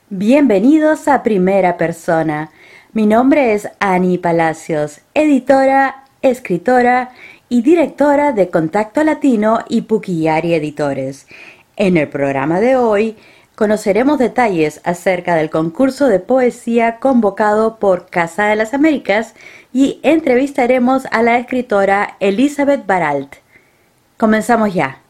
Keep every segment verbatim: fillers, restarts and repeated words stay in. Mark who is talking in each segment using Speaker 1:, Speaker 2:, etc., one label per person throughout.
Speaker 1: Bienvenidos a Primera Persona. Mi nombre es Ani Palacios, editora, escritora y directora de Contacto Latino y Puquillari Editores. En el programa de hoy conoceremos detalles acerca del concurso de poesía convocado por Casa de las Américas y entrevistaremos a la escritora Elizabeth Baralt. Comenzamos ya.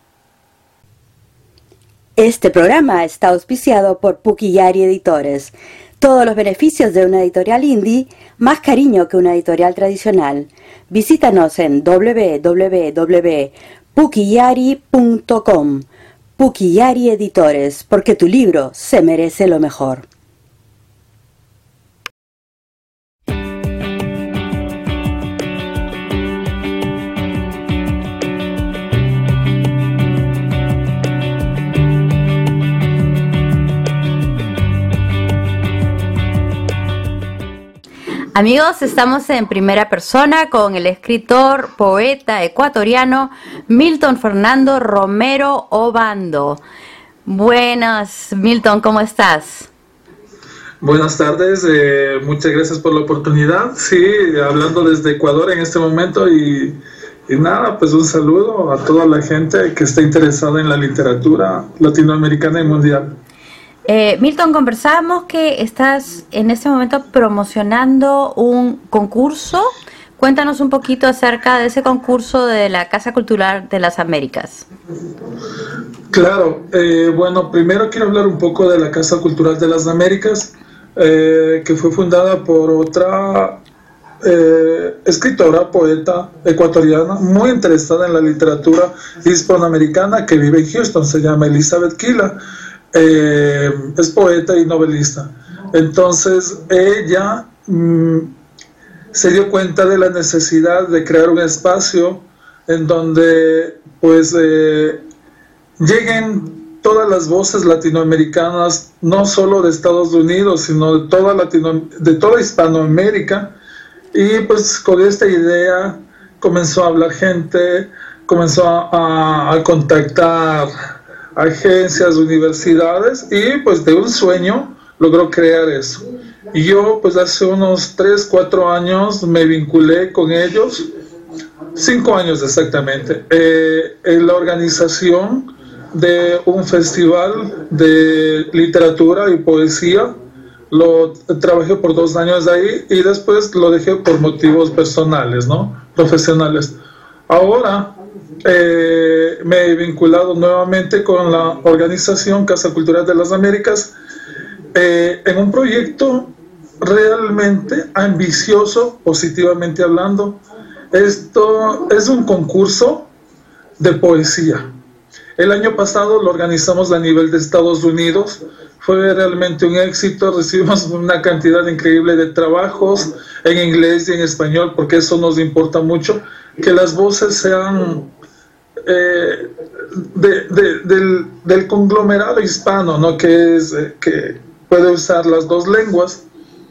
Speaker 1: Este programa está auspiciado por Puquillari Editores. Todos los beneficios de una editorial indie, más cariño que una editorial tradicional. Visítanos en doble u doble u doble u punto puquillari punto com. Puquillari Editores, porque tu libro se merece lo mejor. Amigos, estamos en Primera Persona con el escritor, poeta ecuatoriano Milton Fernando Romero Obando. Buenas, Milton, ¿cómo estás?
Speaker 2: Buenas tardes, eh, muchas gracias por la oportunidad. Sí, hablando desde Ecuador en este momento y, y nada, pues un saludo a toda la gente que está interesada en la literatura latinoamericana y mundial.
Speaker 1: Eh, Milton, conversábamos que estás en este momento promocionando un concurso. Cuéntanos un poquito acerca de ese concurso de la Casa Cultural de las Américas.
Speaker 2: Claro, eh, bueno, primero quiero hablar un poco de la Casa Cultural de las Américas, eh, que fue fundada por otra eh, escritora, poeta ecuatoriana, muy interesada en la literatura hispanoamericana, que vive en Houston, se llama Elizabeth Quila. Eh, es poeta y novelista. Entonces ella mmm, se dio cuenta de la necesidad de crear un espacio en donde pues eh, lleguen todas las voces latinoamericanas, no solo de Estados Unidos, sino de toda Latino, de toda Hispanoamérica. Y pues con esta idea comenzó a hablar gente, comenzó a, a, a contactar agencias, universidades, y pues de un sueño logró crear eso. Y yo pues hace unos tres, cuatro años me vinculé con ellos, cinco años exactamente, eh, en la organización de un festival de literatura y poesía. Lo trabajé por dos años ahí y después lo dejé por motivos personales, ¿no? Profesionales. Ahora Eh, me he vinculado nuevamente con la organización Casa Cultural de las Américas eh, en un proyecto realmente ambicioso, positivamente hablando. Esto es un concurso de poesía. El año pasado lo organizamos a nivel de Estados Unidos, fue realmente un éxito, recibimos una cantidad increíble de trabajos en inglés y en español, porque eso nos importa mucho, que las voces sean Eh, de, de, del, del conglomerado hispano, ¿no? que, es, eh, que puede usar las dos lenguas.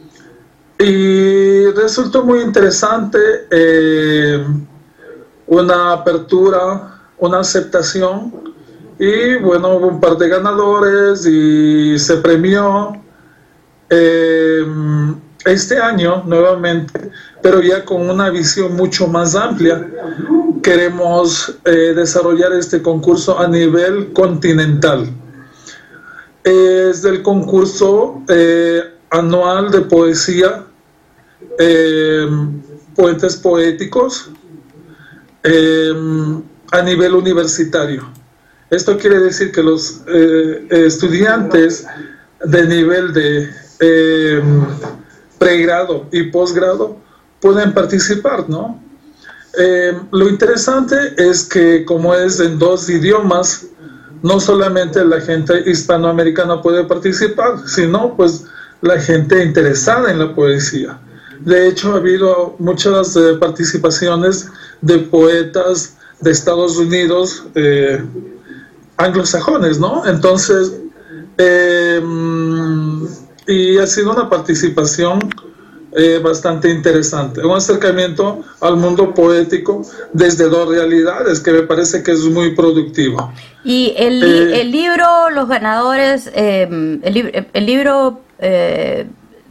Speaker 2: Y resultó muy interesante, eh, una apertura, una aceptación, y bueno, hubo un par de ganadores y se premió eh, este año nuevamente, pero ya con una visión mucho más amplia. Queremos eh, desarrollar este concurso a nivel continental. Es el concurso eh, anual de poesía, eh, puentes poéticos, eh, a nivel universitario. Esto quiere decir que los eh, estudiantes de nivel de eh, pregrado y posgrado pueden participar, ¿no? Eh, lo interesante es que como es en dos idiomas, no solamente la gente hispanoamericana puede participar, sino pues la gente interesada en la poesía. De hecho, ha habido muchas eh, participaciones de poetas de Estados Unidos, eh, anglosajones, ¿no? Entonces, eh, y ha sido una participación eh, bastante interesante. Un acercamiento al mundo poético desde dos realidades que me parece que es muy productivo.
Speaker 1: Y el, eh, el libro, los ganadores, eh, el, el libro, eh,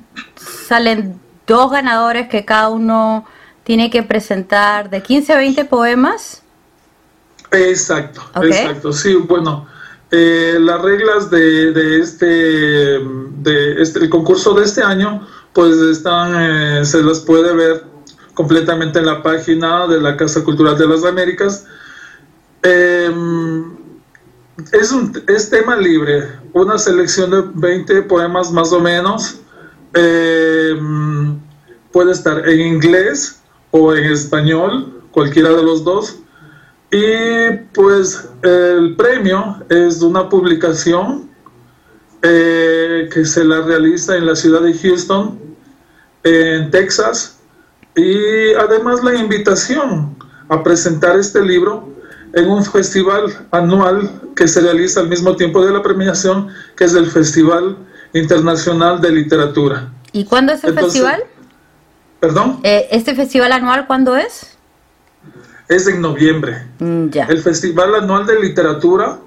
Speaker 1: salen dos ganadores que cada uno tiene que presentar de quince a veinte poemas.
Speaker 2: Exacto,
Speaker 1: okay.
Speaker 2: exacto, sí, bueno, eh, las reglas de, de este, de este, el concurso de este año, pues están, eh, se las puede ver completamente en la página de la Casa Cultural de las Américas. Eh, es, un, es tema libre, una selección de veinte poemas más o menos, eh, puede estar en inglés o en español, cualquiera de los dos. Y pues el premio es una publicación eh, que se la realiza en la ciudad de Houston, en Texas, y además la invitación a presentar este libro en un festival anual que se realiza al mismo tiempo de la premiación, que es el Festival Internacional de Literatura.
Speaker 1: ¿Y cuándo es el Entonces, festival?
Speaker 2: ¿Perdón?
Speaker 1: Eh, ¿Este festival anual cuándo es?
Speaker 2: Es en noviembre.
Speaker 1: Mm, ya.
Speaker 2: El Festival Anual de Literatura,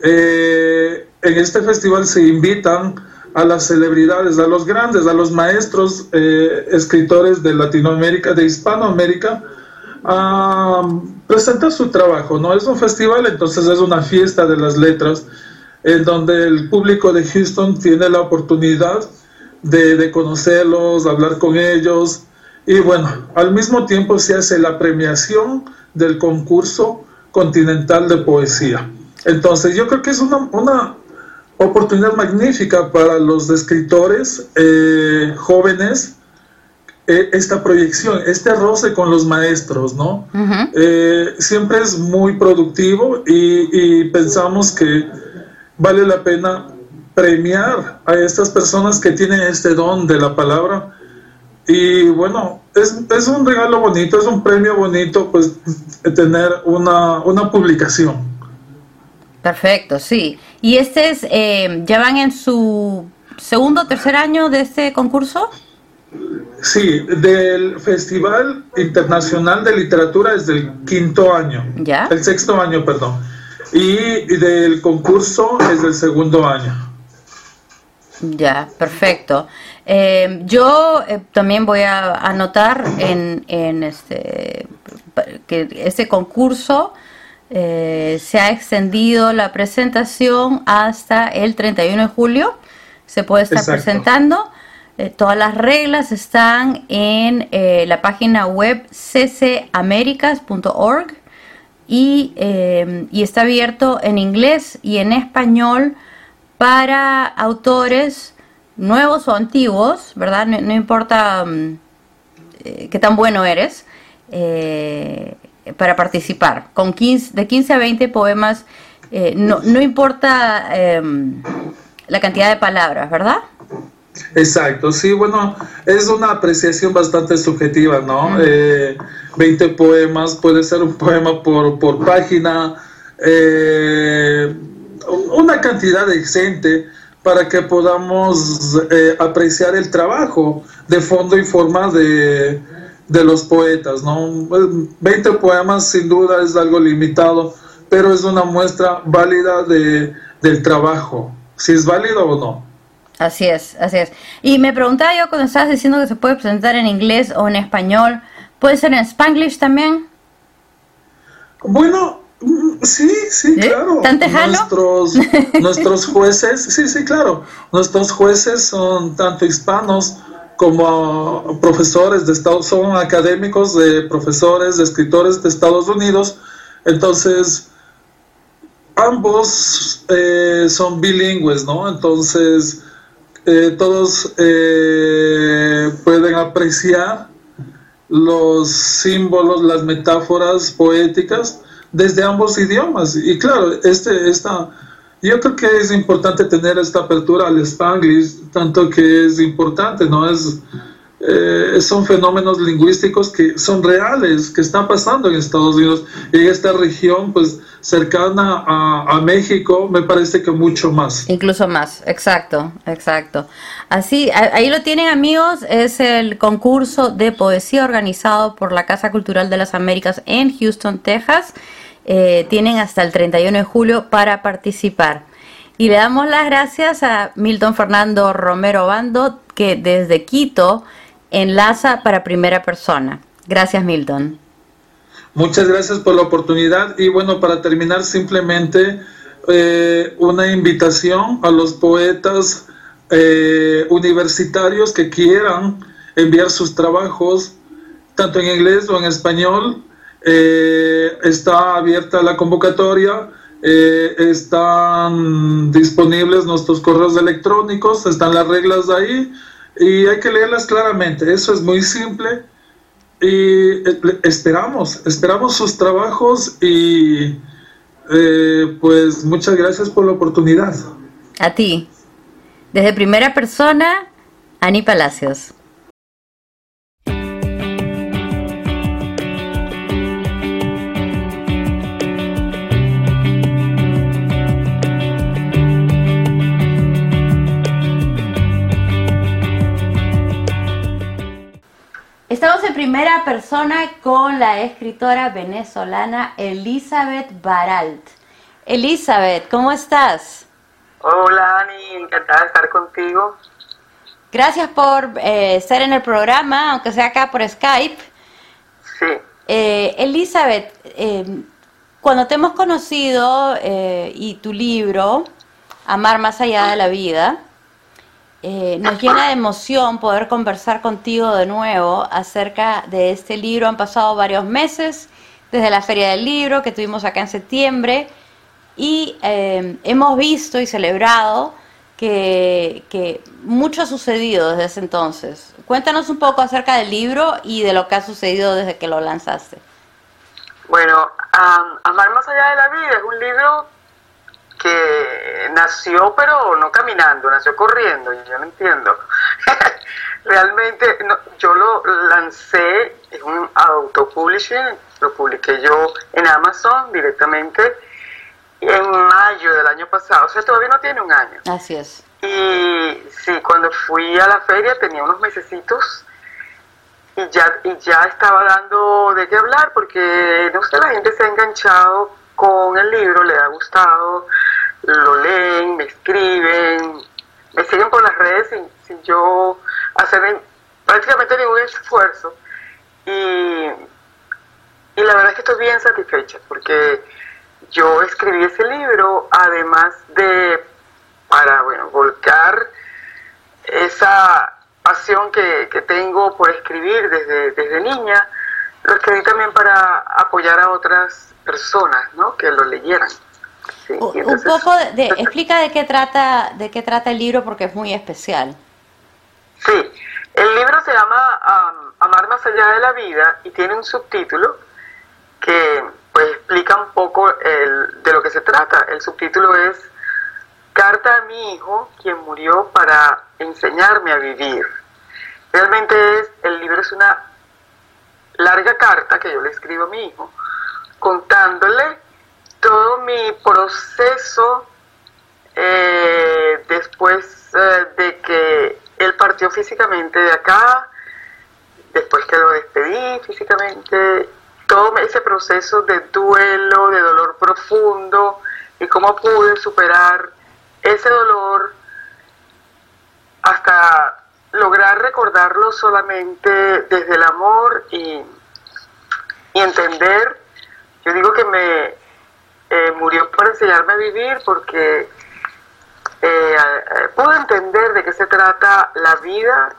Speaker 2: eh, en este festival se invitan a las celebridades, a los grandes, a los maestros eh, escritores de Latinoamérica, de Hispanoamérica, a presentar su trabajo, ¿no? Es un festival, entonces es una fiesta de las letras, en donde el público de Houston tiene la oportunidad de, de conocerlos, hablar con ellos, y bueno, al mismo tiempo se hace la premiación del concurso continental de poesía. Entonces yo creo que es una, una oportunidad magnífica para los escritores eh, jóvenes, eh, esta proyección, este roce con los maestros, ¿no? Uh-huh. eh, siempre es muy productivo y, y pensamos que vale la pena premiar a estas personas que tienen este don de la palabra. Y bueno, es, es un regalo bonito, es un premio bonito, pues, tener una, una publicación.
Speaker 1: Perfecto, sí. ¿Y este es, eh, ya van en su segundo o tercer año de este concurso?
Speaker 2: Sí, del Festival Internacional de Literatura es del quinto año.
Speaker 1: ¿Ya?
Speaker 2: El sexto año, perdón. Y del concurso es del segundo año.
Speaker 1: Ya, perfecto. Eh, yo eh, también voy a anotar en, en este que este concurso eh, se ha extendido la presentación hasta el treinta y uno de julio. Se puede estar Exacto. presentando. Eh, todas las reglas están en eh, la página web c c americas punto org y, eh, y está abierto en inglés y en español para autores nuevos o antiguos, ¿verdad? No, no importa um, eh, qué tan bueno eres, eh, para participar. Con quince, de quince a veinte poemas, eh, no, no importa eh, la cantidad de palabras, ¿verdad?
Speaker 2: Exacto, sí, bueno, es una apreciación bastante subjetiva, ¿no? Mm. Eh, veinte poemas, puede ser un poema por, por página, eh, una cantidad decente para que podamos eh, apreciar el trabajo de fondo y forma de, de los poetas, ¿no? veinte poemas sin duda es algo limitado, pero es una muestra válida de, del trabajo, si es válido o no.
Speaker 1: Así es, así es. Y me preguntaba yo cuando estabas diciendo que se puede presentar en inglés o en español, ¿puede ser en Spanglish también?
Speaker 2: Bueno, sí, sí,
Speaker 1: ¿Sí?
Speaker 2: claro.
Speaker 1: ¿Tan tejano?
Speaker 2: Nuestros, nuestros jueces, sí, sí, claro. Nuestros jueces son tanto hispanos como profesores de Estados, son académicos, de profesores, de escritores de Estados Unidos. Entonces, ambos eh, son bilingües, ¿no? Entonces, eh, todos eh, pueden apreciar los símbolos, las metáforas poéticas desde ambos idiomas. Y claro, este, esta, yo creo que es importante tener esta apertura al Spanglish, tanto que es importante, ¿no? Es eh, son fenómenos lingüísticos que son reales, que están pasando en Estados Unidos y en esta región pues cercana a, a México, me parece que mucho más.
Speaker 1: Incluso más, exacto, exacto. Así, ahí lo tienen, amigos, es el concurso de poesía organizado por la Casa Cultural de las Américas en Houston, Texas. Eh, tienen hasta el treinta y uno de julio para participar. Y le damos las gracias a Milton Fernando Romero Bando, que desde Quito enlaza para Primera Persona. Gracias, Milton.
Speaker 2: Muchas gracias por la oportunidad. Y bueno, para terminar, simplemente eh, una invitación a los poetas eh, universitarios que quieran enviar sus trabajos, tanto en inglés o en español. Eh, está abierta la convocatoria. Eh, están disponibles nuestros correos electrónicos, están las reglas ahí y hay que leerlas claramente. Eso es muy simple y esperamos, esperamos sus trabajos y eh, pues muchas gracias por la oportunidad.
Speaker 1: A ti. Desde Primera Persona, Ani Palacios. Estamos en Primera Persona con la escritora venezolana Elizabeth Baralt. Elizabeth, ¿cómo estás?
Speaker 3: Hola, Ani, encantada de estar contigo.
Speaker 1: Gracias por eh, estar en el programa, aunque sea acá por Skype.
Speaker 3: Sí.
Speaker 1: Eh, Elizabeth, eh, cuando te hemos conocido eh, y tu libro, Amar más allá de la vida, Eh, nos llena de emoción poder conversar contigo de nuevo acerca de este libro. Han pasado varios meses desde la Feria del Libro que tuvimos acá en septiembre y eh, hemos visto y celebrado que, que mucho ha sucedido desde ese entonces. Cuéntanos un poco acerca del libro y de lo que ha sucedido desde que lo lanzaste.
Speaker 3: Bueno, um, Amar más allá de la vida es un libro que nació pero no caminando, nació corriendo, y yo no entiendo. Realmente no, yo lo lancé en un autopublishing, lo publiqué yo en Amazon directamente en mayo del año pasado, o sea, todavía no tiene un año.
Speaker 1: Así es.
Speaker 3: Y sí, cuando fui a la feria tenía unos mesecitos y ya, y ya estaba dando de qué hablar porque, no sé, la gente se ha enganchado con el libro, le ha gustado, lo leen, me escriben, me siguen por las redes sin, sin yo hacer prácticamente ningún esfuerzo y, y la verdad es que estoy bien satisfecha porque yo escribí ese libro además de para, bueno, volcar esa pasión que, que tengo por escribir desde, desde niña, lo escribí también para apoyar a otras personas, ¿no?, que lo leyeran. Sí,
Speaker 1: un
Speaker 3: entonces,
Speaker 1: poco de, de explica de qué trata de qué trata el libro porque es muy especial.
Speaker 3: Sí, el libro se llama um, Amar más allá de la vida y tiene un subtítulo que pues explica un poco el, de lo que se trata. El subtítulo es Carta a mi hijo, quien murió para enseñarme a vivir. Realmente es, el libro es una larga carta que yo le escribo a mi hijo contándole todo mi proceso eh, después eh, de que él partió físicamente de acá, después que lo despedí físicamente, todo ese proceso de duelo, de dolor profundo y cómo pude superar ese dolor hasta lograr recordarlo solamente desde el amor y, y entender. Yo digo que me eh, murió para enseñarme a vivir porque eh, eh, pude entender de qué se trata la vida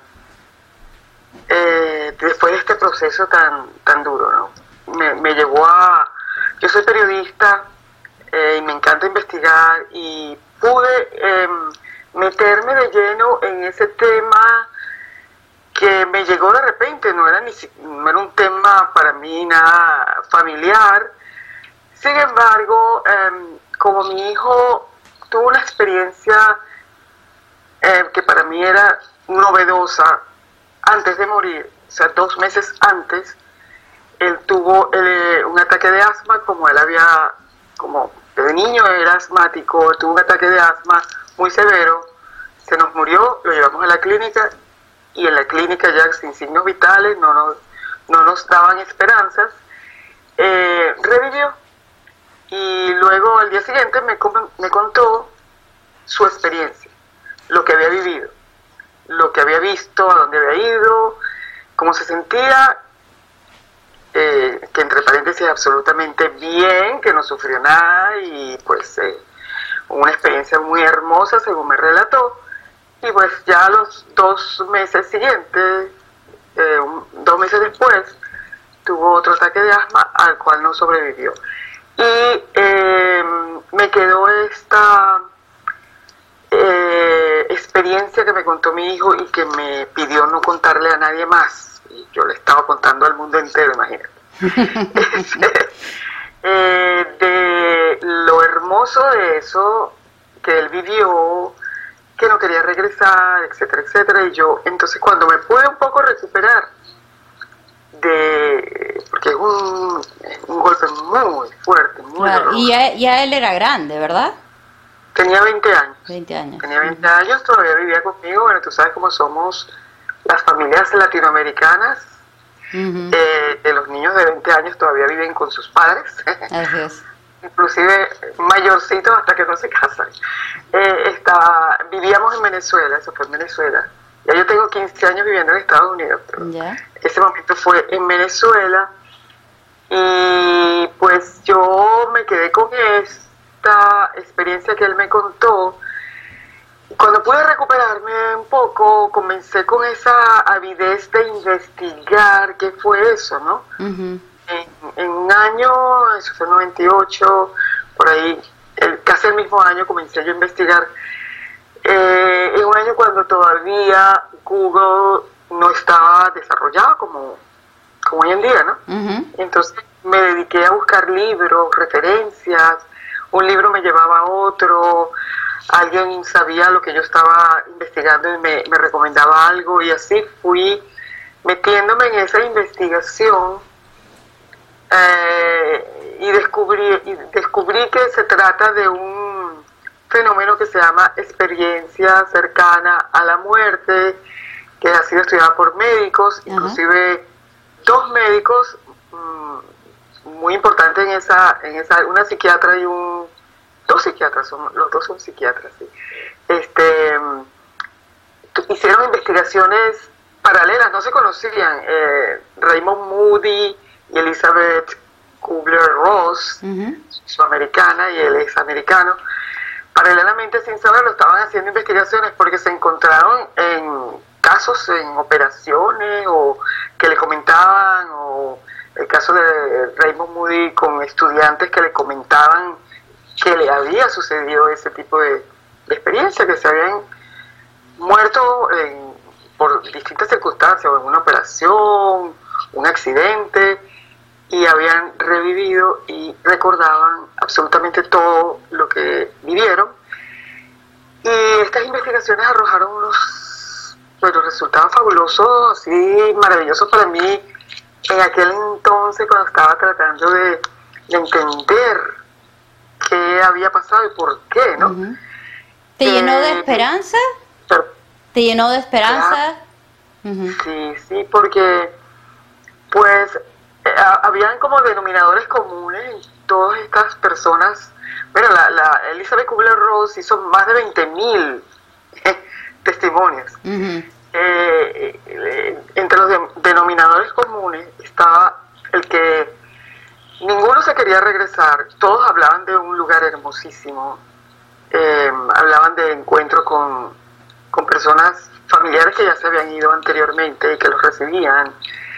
Speaker 3: eh, después de este proceso tan, tan duro, ¿no? Me, me llevó a... Yo soy periodista eh, y me encanta investigar y pude eh, meterme de lleno en ese tema que me llegó de repente, no era, ni, no era un tema para mí nada familiar. Sin embargo, eh, como mi hijo tuvo una experiencia eh, que para mí era novedosa, antes de morir, o sea, dos meses antes, él tuvo eh, un ataque de asma, como él había, como de niño era asmático, tuvo un ataque de asma muy severo, se nos murió, lo llevamos a la clínica, y en la clínica ya sin signos vitales, no nos, no nos daban esperanzas, eh, revivió. Y luego al día siguiente me, me contó su experiencia, lo que había vivido, lo que había visto, a dónde había ido, cómo se sentía, eh, que entre paréntesis absolutamente bien, que no sufrió nada y pues eh, una experiencia muy hermosa según me relató. Y pues ya los dos meses siguientes, eh, un, dos meses después, tuvo otro ataque de asma al cual no sobrevivió. Y eh, me quedó esta eh, experiencia que me contó mi hijo y que me pidió no contarle a nadie más. Y yo le estaba contando al mundo entero, imagínate. este, eh, de lo hermoso de eso que él vivió, que no quería regresar, etcétera, etcétera. Y yo, entonces cuando me pude un poco recuperar, de porque es un, un golpe muy fuerte, muy
Speaker 4: claro,
Speaker 3: doloroso.
Speaker 4: Y ya, ya él era grande, ¿verdad?
Speaker 3: Tenía veinte años.
Speaker 4: veinte años.
Speaker 3: Tenía veinte años, todavía vivía conmigo. Bueno, tú sabes cómo somos las familias latinoamericanas, uh-huh. eh, que los niños de veinte años todavía viven con sus padres.
Speaker 4: Así es.
Speaker 3: Inclusive mayorcitos hasta que no se casan. Eh, estaba, vivíamos en Venezuela, eso fue en Venezuela. Ya yo tengo quince años viviendo en Estados Unidos, pero yeah. ese momento fue en Venezuela y pues yo me quedé con esta experiencia que él me contó. Cuando pude recuperarme un poco, comencé con esa avidez de investigar qué fue eso, ¿no? Uh-huh. En, en un año, eso fue en noventa y ocho, por ahí, el, casi el mismo año comencé yo a investigar. Eh, en un año cuando todavía Google no estaba desarrollado como, como hoy en día, ¿no? Uh-huh. Entonces me dediqué a buscar libros, referencias, un libro me llevaba a otro, alguien sabía lo que yo estaba investigando y me, me recomendaba algo, y así fui metiéndome en esa investigación eh, y, descubrí, y descubrí que se trata de un fenómeno que se llama experiencia cercana a la muerte, que ha sido estudiada por médicos, uh-huh. inclusive dos médicos mmm, muy importantes en esa, en esa, una psiquiatra y un, dos psiquiatras, son, los dos son psiquiatras, sí. Este, hicieron investigaciones paralelas, no se conocían, eh, Raymond Moody y Elizabeth Kubler-Ross, uh-huh. su americana y él es americano. Paralelamente, sin saberlo, estaban haciendo investigaciones porque se encontraron en casos, en operaciones, o que le comentaban, o el caso de Raymond Moody con estudiantes que le comentaban que le había sucedido ese tipo de, de experiencia, que se habían muerto en, por distintas circunstancias, o en una operación, un accidente, y habían revivido y recordaban absolutamente todo lo que vivieron. Y estas investigaciones arrojaron unos bueno, resultados fabulosos, así maravillosos para mí en aquel entonces, cuando estaba tratando de, de entender qué había pasado y por qué, ¿no?
Speaker 4: Uh-huh. ¿Te eh, llenó de esperanza?
Speaker 3: Pero,
Speaker 4: ¿Te llenó de esperanza?
Speaker 3: Claro.
Speaker 4: Uh-huh.
Speaker 3: Sí, sí, porque pues eh, habían como denominadores comunes en todas estas personas. Bueno, la, la Elizabeth Kubler-Ross hizo más de veinte mil eh, testimonios. Uh-huh. eh, eh, entre los de, denominadores comunes estaba el que ninguno se quería regresar, todos hablaban de un lugar hermosísimo, eh, hablaban de encuentro con, con personas familiares que ya se habían ido anteriormente y que los recibían,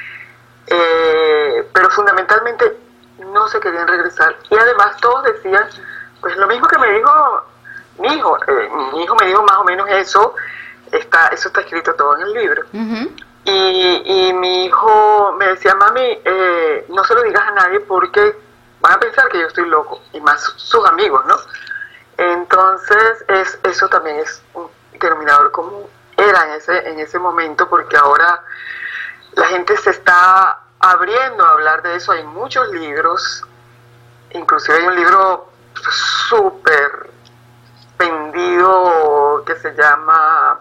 Speaker 3: eh, pero fundamentalmente no se querían regresar. Y además todos decían, pues lo mismo que me dijo mi hijo, eh, mi hijo me dijo más o menos eso, está, eso está escrito todo en el libro. Uh-huh. Y, y mi hijo me decía, mami, eh, no se lo digas a nadie porque van a pensar que yo estoy loco, y más sus amigos, ¿no? Entonces, es, eso también es un denominador común. Él era en ese, en ese momento, porque ahora la gente se está abriendo a hablar de eso. Hay muchos libros, inclusive hay un libro súper vendido que se llama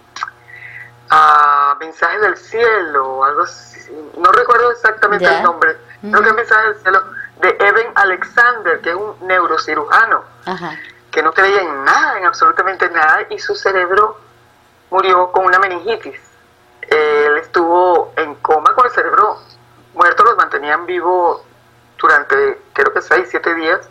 Speaker 3: uh, Mensajes del Cielo, o algo así, no recuerdo exactamente
Speaker 4: yeah.
Speaker 3: el nombre,
Speaker 4: uh-huh.
Speaker 3: creo que es Mensajes del Cielo, de Eben Alexander, que es un neurocirujano,
Speaker 4: Ajá.
Speaker 3: que no creía en nada, en absolutamente nada, y su cerebro murió con una meningitis. Él estuvo en coma con el cerebro muerto, los mantenían vivos durante creo que seis, siete días,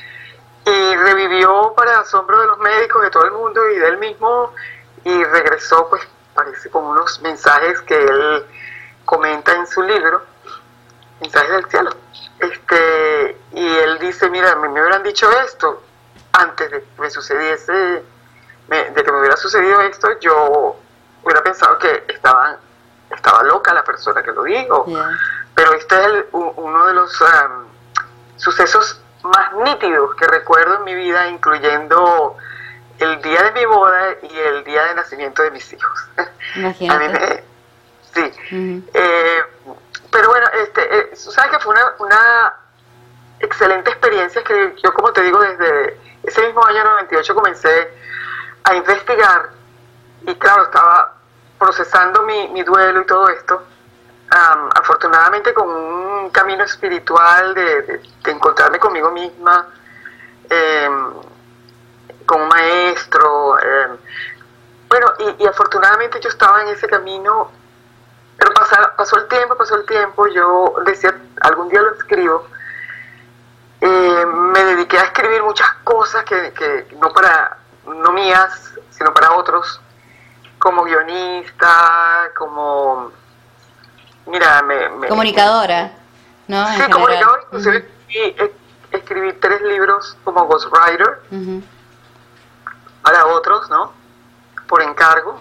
Speaker 3: y revivió para asombro de los médicos, de todo el mundo y de él mismo, y regresó, pues parece, con unos mensajes que él comenta en su libro, Mensajes del Cielo. Este, y él dice, mira, me, me hubieran dicho esto antes de que me sucediese, me, de que me hubiera sucedido esto, yo hubiera pensado que estaban, estaba loca la persona que lo dijo.
Speaker 4: Yeah.
Speaker 3: Pero este es el, uno de los um, sucesos más nítidos que recuerdo en mi vida, incluyendo el día de mi boda y el día de nacimiento de mis hijos.
Speaker 4: Imagínate.
Speaker 3: A mí me, sí.
Speaker 4: Uh-huh.
Speaker 3: Eh, pero bueno, este, eh, sabes que fue una, una excelente experiencia que yo, como te digo, desde ese mismo año noventa y ocho comencé a investigar, y claro, estaba procesando mi, mi duelo y todo esto. Um, afortunadamente con un camino espiritual de, de, de encontrarme conmigo misma, eh, con un maestro, eh, bueno, y, y afortunadamente yo estaba en ese camino, pero pasar, pasó el tiempo, pasó el tiempo, yo decía, algún día lo escribo, eh, me dediqué a escribir muchas cosas que, que no para, no mías, sino para otros, como guionista, como... Mira, me, me,
Speaker 4: comunicadora, ¿no?
Speaker 3: Sí, comunicadora, inclusive uh-huh. escribí, escribí tres libros como ghostwriter
Speaker 4: uh-huh.
Speaker 3: para otros, ¿no? Por encargo.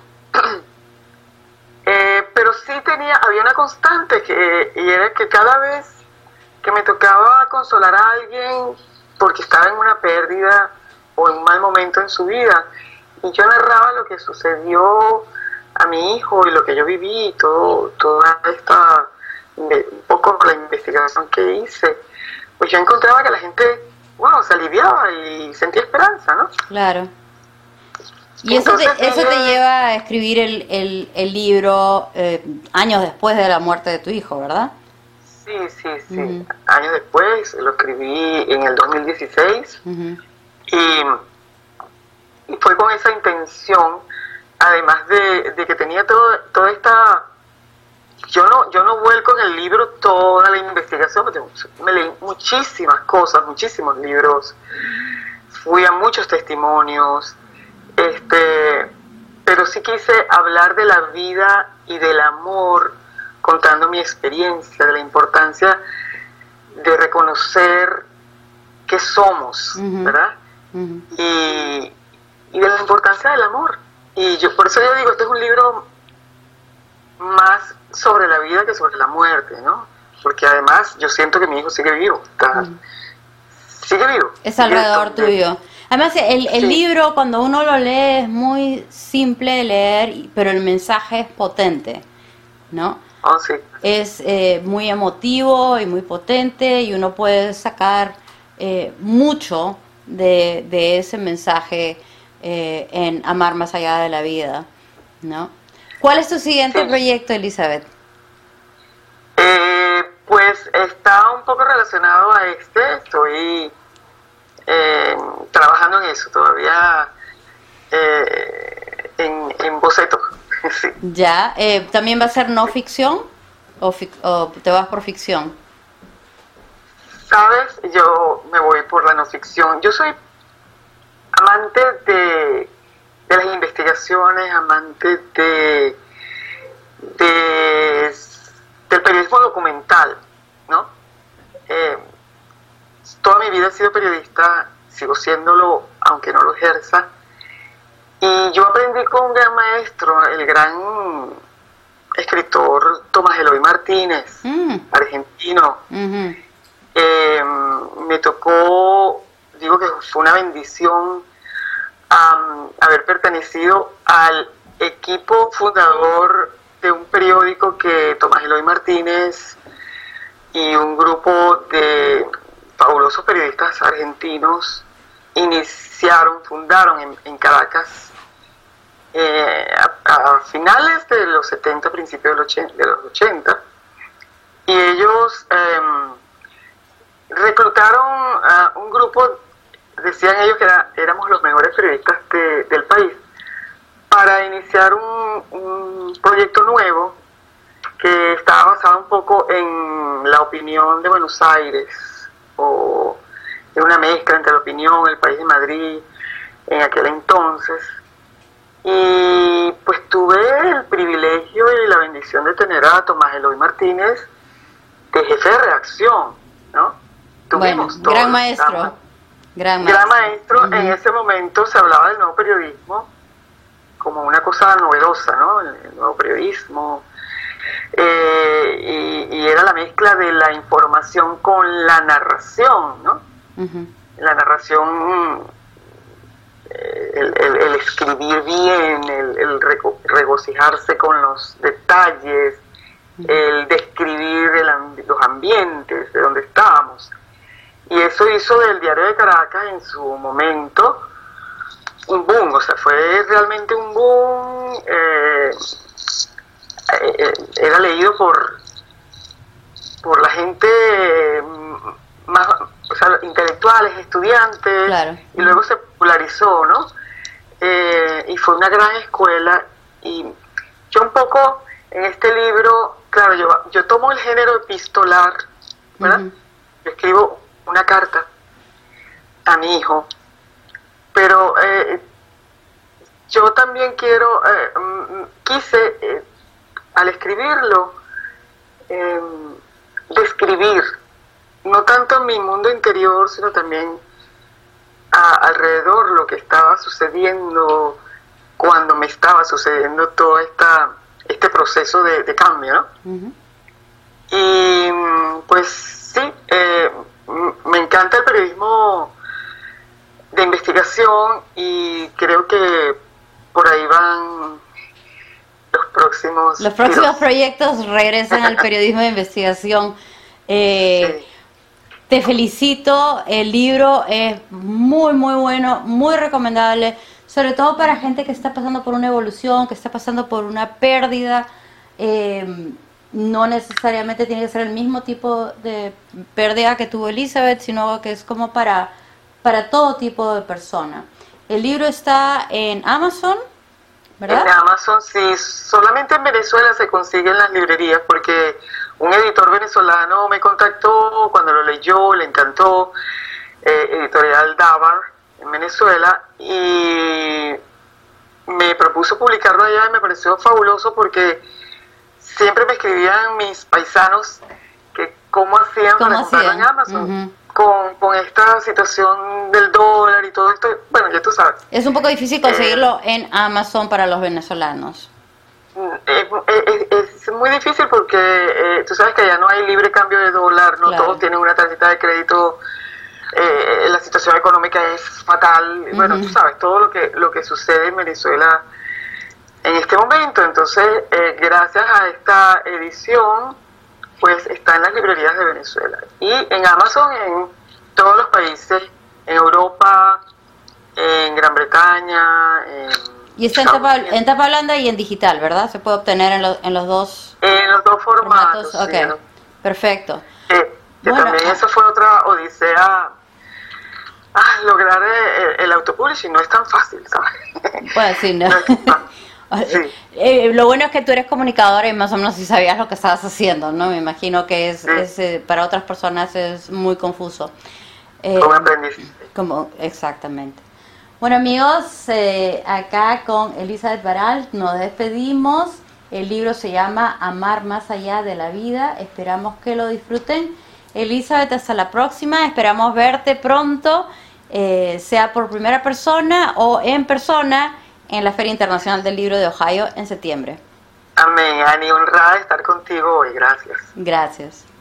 Speaker 3: eh, pero sí tenía, había una constante, que, y era que cada vez que me tocaba consolar a alguien porque estaba en una pérdida o en un mal momento en su vida, y yo narraba lo que sucedió a mi hijo y lo que yo viví, y todo, toda esta, un poco la investigación que hice, pues yo encontraba que la gente, wow, se aliviaba y sentía esperanza, ¿no?
Speaker 4: Claro. Y eso
Speaker 3: Entonces,
Speaker 4: te, eso
Speaker 3: ella,
Speaker 4: te lleva a escribir el, el, el libro eh, años después de la muerte de tu hijo, ¿verdad?
Speaker 3: Sí, sí, sí.
Speaker 4: Uh-huh.
Speaker 3: Años después, lo escribí en el dos mil dieciséis,
Speaker 4: uh-huh.
Speaker 3: y, y fue con esa intención, además de, de que tenía todo, toda esta... Yo no, yo no vuelco en el libro toda la investigación, porque me leí muchísimas cosas, muchísimos libros, fui a muchos testimonios, este, pero sí quise hablar de la vida y del amor, contando mi experiencia, de la importancia de reconocer que somos, uh-huh. ¿verdad? Uh-huh. Y, y de la importancia del amor. Y yo por eso yo digo, este es un libro más sobre la vida que sobre la muerte, ¿no? Porque además yo siento que mi hijo sigue vivo, está, uh-huh. sigue vivo.
Speaker 4: Es alrededor esto, tuyo. Además, el, el sí. libro, cuando uno lo lee, es muy simple de leer, pero el mensaje es potente, ¿no?
Speaker 3: Oh, sí.
Speaker 4: Es eh, muy emotivo y muy potente, y uno puede sacar eh, mucho de, de ese mensaje eh, en Amar más allá de la vida, ¿no? ¿Cuál es tu siguiente sí. proyecto, Elizabeth?
Speaker 3: Eh, pues está un poco relacionado a este, estoy eh, trabajando en eso todavía, eh, en, en boceto. Sí.
Speaker 4: Ya, eh, ¿también va a ser no ficción o, fic- o te vas por ficción?
Speaker 3: Sabes, yo me voy por la no ficción. Yo soy amante de, de las investigaciones, amante de, de del periodismo documental, ¿no? Eh, toda mi vida he sido periodista, sigo siéndolo, aunque no lo ejerza. Y yo aprendí con un gran maestro, el gran escritor Tomás Eloy Martínez, mm. argentino. Uh-huh. Eh, me tocó, digo que fue una bendición um, haber pertenecido al equipo fundador de un periódico que Tomás Eloy Martínez y un grupo de fabulosos periodistas argentinos iniciaron, fundaron en, en Caracas eh, a, a finales de los setenta, principios de los ochenta, y ellos eh, reclutaron a un grupo, decían ellos que era, éramos los mejores periodistas de, del país, para iniciar un, un proyecto nuevo que estaba basado un poco en la opinión de Buenos Aires, o en una mezcla entre la opinión, el país de Madrid, en aquel entonces. Y pues tuve el privilegio y la bendición de tener a Tomás Eloy Martínez de jefe de redacción, ¿no? Tuvimos
Speaker 4: bueno, gran maestro.
Speaker 3: Gran,
Speaker 4: gran
Speaker 3: gran
Speaker 4: maestro.
Speaker 3: maestro. Uh-huh. En ese momento se hablaba del nuevo periodismo como una cosa novedosa, ¿no? El, el nuevo periodismo. Eh, y, y era la mezcla de la información con la narración, ¿no? Uh-huh. La narración, eh, el, el, el escribir bien, el, el rego, regocijarse con los detalles, uh-huh. el describir el, los ambientes de donde estábamos. Y eso hizo del Diario de Caracas en su momento un boom, o sea, fue realmente un boom. eh, Era leído por por la gente más, o sea, intelectuales, estudiantes, claro. Y luego se popularizó, ¿no? Eh, y fue una gran escuela. Y yo un poco en este libro, claro, yo, yo tomo el género epistolar, ¿verdad? Uh-huh. Yo escribo una carta a mi hijo, pero eh, yo también quiero, eh, quise... Eh, al escribirlo, eh, describir no tanto mi mundo interior, sino también a, alrededor lo que estaba sucediendo cuando me estaba sucediendo todo esta, este proceso de, de cambio, ¿no? Uh-huh. Y pues sí, eh, me encanta el periodismo de investigación y creo que por ahí van los próximos
Speaker 4: los próximos tiros. Proyectos regresan al periodismo de investigación. Eh, sí. Te felicito, el libro es muy muy bueno, muy recomendable, sobre todo para gente que está pasando por una evolución, que está pasando por una pérdida. Eh, no necesariamente tiene que ser el mismo tipo de pérdida que tuvo Elizabeth, sino que es como para, para todo tipo de persona. El libro está en Amazon, ¿verdad?
Speaker 3: En Amazon, sí, solamente en Venezuela se consigue en las librerías porque un editor venezolano me contactó cuando lo leyó, le encantó, eh, editorial Dabar en Venezuela, y me propuso publicarlo allá y me pareció fabuloso porque siempre me escribían mis paisanos que cómo hacían
Speaker 4: ¿Cómo
Speaker 3: para comprarlo
Speaker 4: hacían?
Speaker 3: en Amazon. Uh-huh. Con, con esta situación del dólar y todo esto, bueno, ya tú sabes.
Speaker 4: Es un poco difícil conseguirlo eh, en Amazon para los venezolanos.
Speaker 3: Es, es, es muy difícil porque eh, tú sabes que allá no hay libre cambio de dólar, no claro. Todos tienen una tarjeta de crédito, eh, la situación económica es fatal, uh-huh. Bueno, tú sabes todo lo que, lo que sucede en Venezuela en este momento. Entonces, eh, gracias a esta edición, pues está en las librerías de Venezuela y en Amazon en todos los países, en Europa, en Gran Bretaña, en
Speaker 4: y está en tapa, en tapa blanda y en digital, ¿verdad? Se puede obtener en, lo, en los dos
Speaker 3: en los dos formatos, formatos.
Speaker 4: Okay.
Speaker 3: Sí.
Speaker 4: Perfecto.
Speaker 3: Eh, que bueno, también eso fue otra odisea. Ah, lograr el, el autopublishing no es tan fácil, ¿sabes?
Speaker 4: Pues sí, no.
Speaker 3: No es tan, sí.
Speaker 4: Eh, lo bueno es que tú eres comunicadora y más o menos si sabías lo que estabas haciendo, ¿no? Me imagino que es, sí. es eh, para otras personas es muy confuso.
Speaker 3: Eh, como aprendiz.
Speaker 4: Como, exactamente. Bueno, amigos, eh, acá con Elizabeth Baralt nos despedimos. El libro se llama Amar más allá de la vida. Esperamos que lo disfruten. Elizabeth, hasta la próxima. Esperamos verte pronto, eh, sea por primera persona o en persona, en la Feria Internacional del Libro de Ohio en septiembre.
Speaker 3: Amén, Ani, honrada de estar contigo hoy. Gracias.
Speaker 4: Gracias.